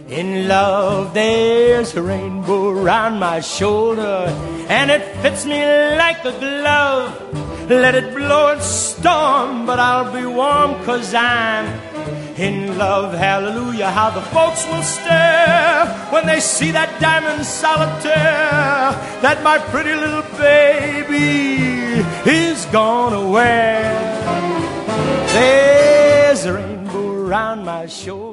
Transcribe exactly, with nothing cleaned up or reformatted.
In love there's a rainbow round my shoulder, and it fits me like a glove. Let it blow its storm, but I'll be warm 'cause I'm in love. Hallelujah, how the folks will stare when they see that diamond solitaire that my pretty little baby is gonna wear. There's a rainbow round my shoulder,